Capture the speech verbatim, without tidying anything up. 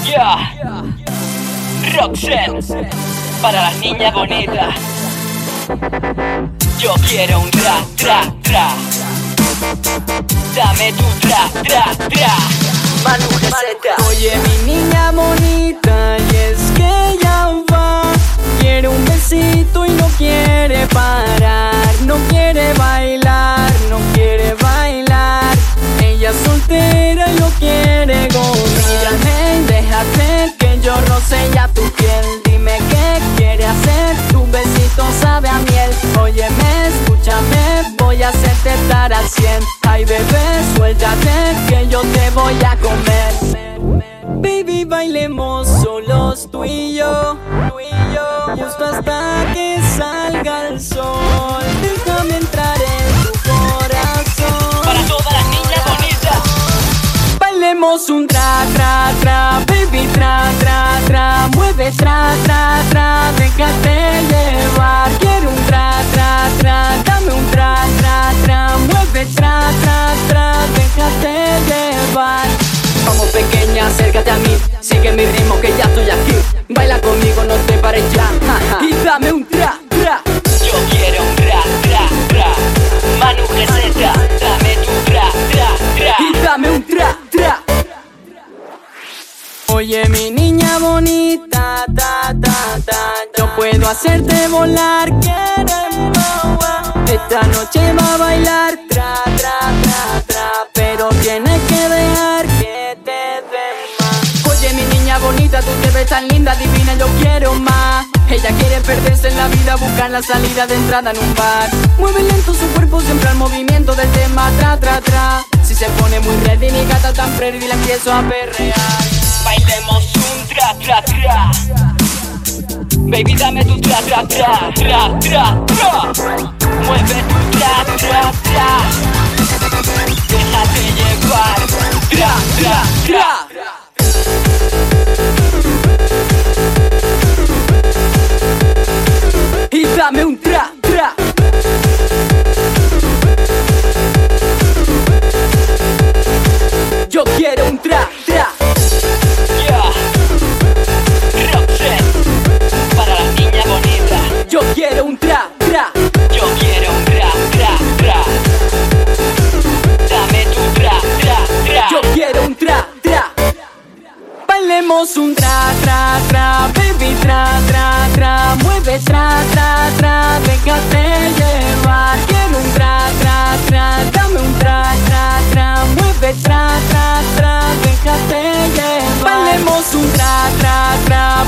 Yeah, Roxette, para las niñas bonitas. Yo quiero un tra, tra, tra. Dame tu tra, tra, tra. Manu Receta. Oye, mi niña bonita, y es que ya va. Quiere un besito y no quiere parar. No quiere bailar, no quiere bailar. Ella es soltera y lo quiere gozar. Mírame, déjate que yo roce ya tu piel. Dime qué quiere hacer, tu besito sabe a miel. Óyeme, escúchame, voy a hacerte estar al cien. Ay bebé, suéltate que yo te voy a comer. Baby, bailemos solos tú y yo, tú y yo, justo hasta que salga el sol. Déjame entrar en tu corazón. Para todas las niñas bonitas. Bailemos un tra, tra, tra, baby, tra, tra, tra. Mueve tra, tra, tra, déjate llevar. Quiero un tra, tra, tra, dame un tra, tra, tra. Mueve tra, tra, tra, déjate llevar. Vamos pequeña, acércate a mí. Sigue mi ritmo que ya estoy aquí. Baila conmigo, no te pares ya. Y dame un tra, tra. Yo quiero un tra, tra, tra. Manu Receta, dame tu tra, tra, tra. Y dame un tra, tra. Oye mi niña bonita, ta, ta, ta, yo puedo hacerte volar, queremos. Esta noche va a bailar, tra, tra, tra, tra. Pero tienes que dejar que te den más. Oye mi niña bonita, tú te ves tan linda, divina, yo quiero más. Ella quiere perderse en la vida, buscar la salida de entrada en un bar. Mueve lento su cuerpo, siempre al movimiento del tema, tra, tra, tra. Si se pone muy ready, mi gata tan pretty, la empiezo a perrear. Bailemos un tra, tra, tra. Baby, dame tu tra, tra, tra, tra, tra, tra. Mueve tu tra, tra, tra. Déjate llevar, tra, tra, tra. Y dame un tra, tra. Yo quiero un tra, tra. Yeah, Roxette, para las niñas bonitas. Yo quiero un tra, tra. Yo quiero un tra, tra, tra. Dame tu tra, tra, tra. Yo quiero un tra, tra. Bailemos un tra, tra, tra. Baby, tra, tra, tra. Mueve tra, tra, tra. Déjate llevar. Quiero un tra, tra, tra. Dame un tra, tra, tra. Mueve tra, tra, tra. Déjate llevar. Bailemos un tra, tra, tra.